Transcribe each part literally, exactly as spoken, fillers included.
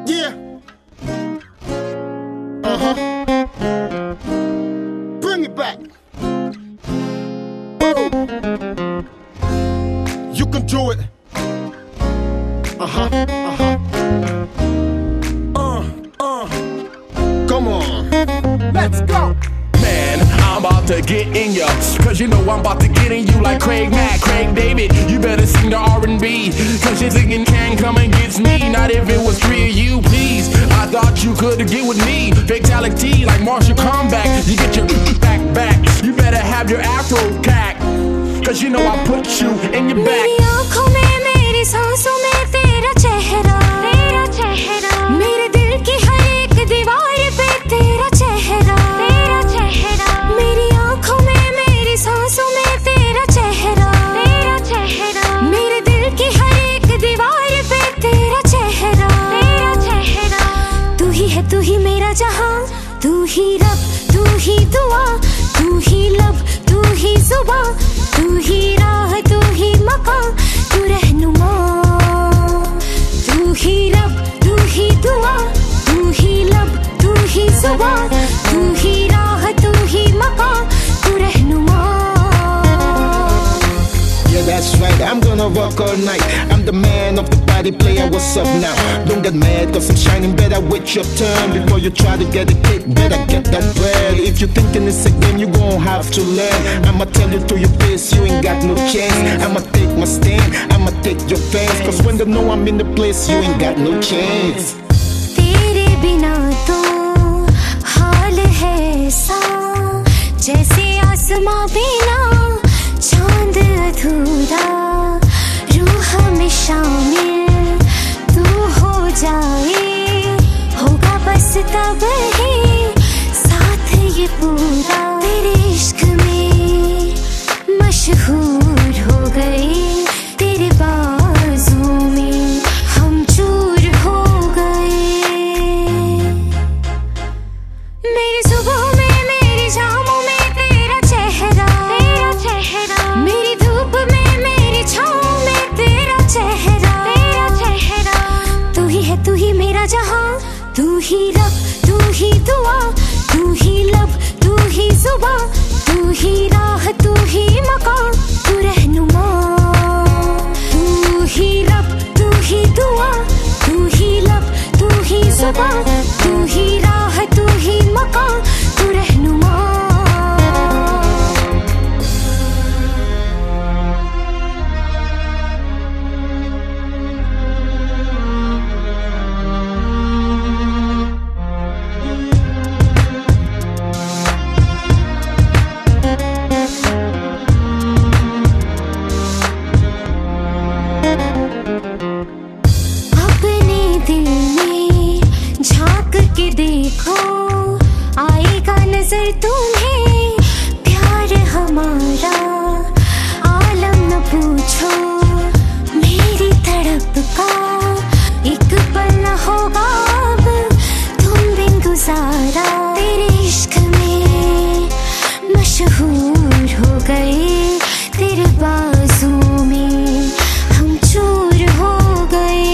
Yeah. Uh-huh. Bring it back. Woo. You can do it. Uh-huh. Uh-huh. Uh, uh. Come on. Let's go. Man, I'm about to get in ya, cause you know I'm about to get in you like Craig Mack, Craig David. You better sing the R and B, cause you're thinking can come and get me. Not if it was three of you, please. I thought you could get with me. Fatality like Marshall Comeback. You get your back back. You better have your afro cack, cause you know I put you in your back. मेरी आँखों में, मेरी सांसों में तेरा चेहरा, तेरा चेहरा. मेरे दिल की हर एक दीवार पे तेरा चेहरा, तेरा चेहरा. मेरी आँखों में, मेरी सांसों में तेरा चेहरा, तेरा चेहरा. मेरे दिल की हर एक दीवार पे तेरा चेहरा, तेरा चेहरा. तू ही है, तू ही मेरा जहां, तू ही रब, तू ही दुआ, तू ही लब, तू ही जुबां, तू ही राह, तू ही मकान, तू रहनुमा. तू ही रब, तू ही दुआ, तू ही लब, तू ही जुबां, तू ही राह, तू ही मकान, तू रहनुमा. Yeah, that's right, I'm gonna rock all night. I'm the man of the party, player, what's up now? Don't get mad, cause I'm shining better with your turn. Before you try to get a kick, better get that bread. If you're thinking it's a game, you gon' have to learn. I'ma tell you to your face, you ain't got no chance. I'ma take my stand, I'ma take your fans. Cause when they know I'm in the place, you ain't got no chance. तेरे बिना तो हाल है ऐसा, जैसे आसमां बिना चांद अधूरा. रूह में शामिल तू हो जाए, होगा बस तब ही साथ ये पूरा. तेरे इश्क में मशहूर हो गए, तेरे बाजू में हम चूर हो गए. मेरी सुबह में, मेरी शामों में तेरा चेहरा, तेरा चेहरा. मेरी धूप में, मेरी छाँव में तेरा चेहरा, तेरा चेहरा. तू ही है, तू ही मेरा जहां, तू ही रब, तू ही दुआ, तू ही लब, तू ही जुबां, तू ही राह, तू ही मकान, तू रहनुमा. तू ही रब, तू ही दुआ, तू ही लब, तू ही जुबां, तू ही राह, तू ही मकान, तू रहनुमा. अपने दिल में झांक के देखो, आएगा नजर तुम्हें प्यार हमारा. आलम न पूछो मेरी तड़प का, एक पल न होगा अब तुम बिन गुजारा. तेरे इश्क में मशहूर हो गए, तेरे बाजू में हम चूर हो गए.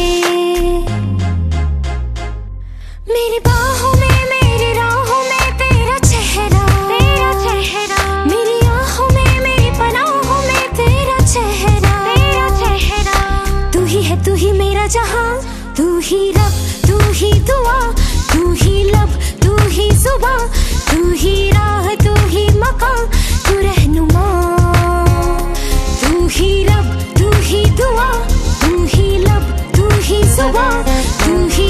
मेरी बाहों में, मेरी राहों में तेरा चेहरा, तेरा चेहरा. मेरी आँखों में, मेरी पनाहों में तेरा चेहरा, तेरा चेहरा. तू ही है, तू ही मेरा जहां, तू ही रब, तू ही दुआ, तू ही लब, तू ही जुबां, तू ही राह, तू ही मकान, तू रहनुमा. तू ही रब, तू ही दुआ, तू ही लब, तू ही जुबां, तू ही